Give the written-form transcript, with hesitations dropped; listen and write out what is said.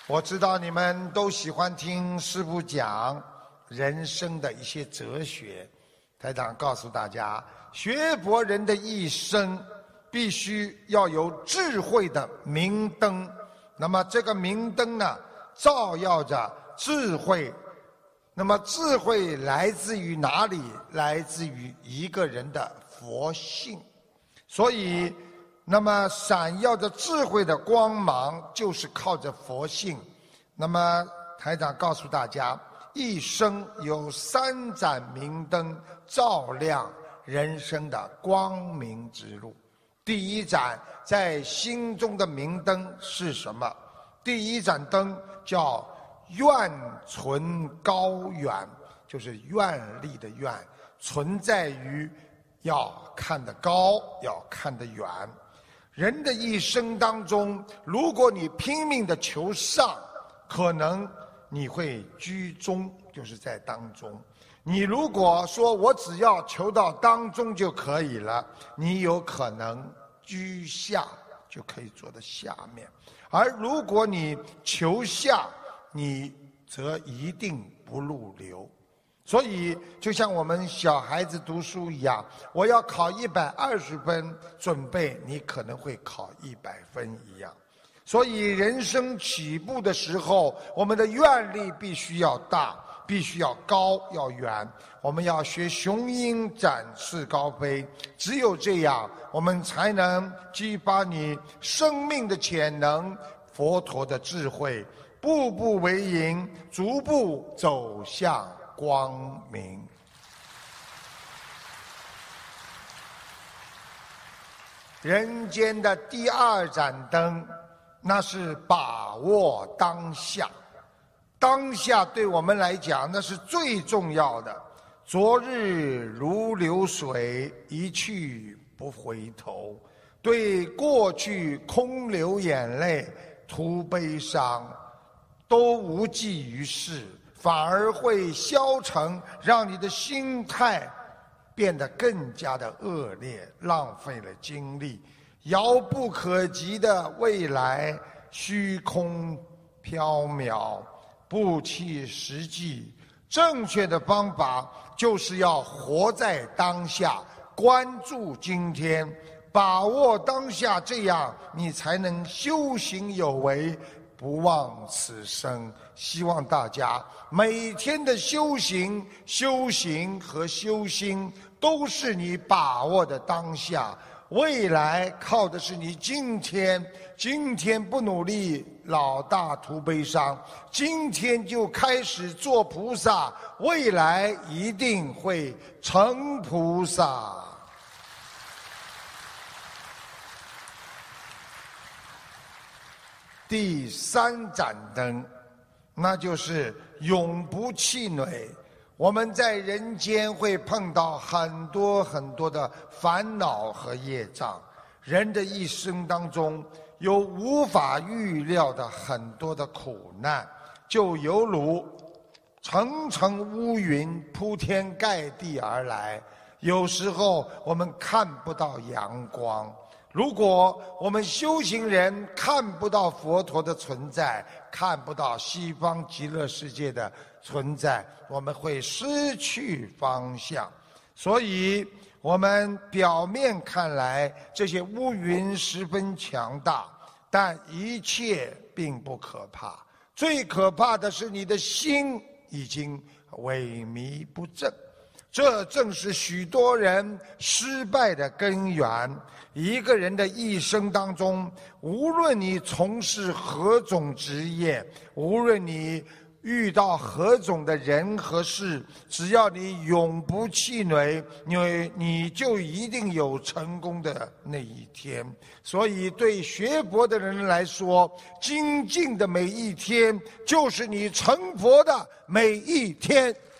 我知道你们都喜欢听师父讲人生的一些哲学。台长告诉大家，学佛人的一生必须要有智慧的明灯。那么这个明灯呢，照耀着智慧。那么智慧来自于哪里？来自于一个人的佛性。所以那么闪耀着智慧的光芒，就是靠着佛性。那么台长告诉大家，一生有3盏明灯照亮人生的光明之路。第一盏在心中的明灯是什么？第一盏灯叫愿存高远，就是愿力的愿，存在于要看得高，要看得远。人的一生当中，如果你拼命的求上，可能你会居中，就是在当中。你如果说我只要求到当中就可以了，你有可能居下，就可以坐在下面。而如果你求下，你则一定不入流。所以就像我们小孩子读书一样，我要考120分，准备你可能会考100分一样。所以人生起步的时候，我们的愿力必须要大，必须要高，要远。我们要学雄鹰展翅高飞，只有这样，我们才能激发你生命的潜能，佛陀的智慧，步步为营，逐步走向光明。人间的第2盏灯，那是把握当下。当下对我们来讲，那是最重要的。昨日如流水，一去不回头。对过去空流眼泪，徒悲伤，都无济于事，反而会消沉，让你的心态变得更加的恶劣，浪费了精力。遥不可及的未来，虚空缥缈，不切实际。正确的方法就是要活在当下，关注今天，把握当下，这样你才能修行有为，不忘此生。希望大家每天的修行和修心，都是你把握的当下。未来靠的是你今天，今天不努力，老大徒悲伤。今天就开始做菩萨，未来一定会成菩萨。第3盏灯，那就是永不气馁。我们在人间会碰到很多的烦恼和业障，人的一生当中有无法预料的很多的苦难，就犹如层层乌云铺天盖地而来，有时候我们看不到阳光。如果我们修行人看不到佛陀的存在，看不到西方极乐世界的存在，我们会失去方向。所以我们表面看来这些乌云十分强大，但一切并不可怕。最可怕的是你的心已经萎靡不振，这正是许多人失败的根源。一个人的一生当中，无论你从事何种职业，无论你遇到何种的人和事，只要你永不气馁，你就一定有成功的那一天。所以对学佛的人来说，精进的每一天就是你成佛的每一天。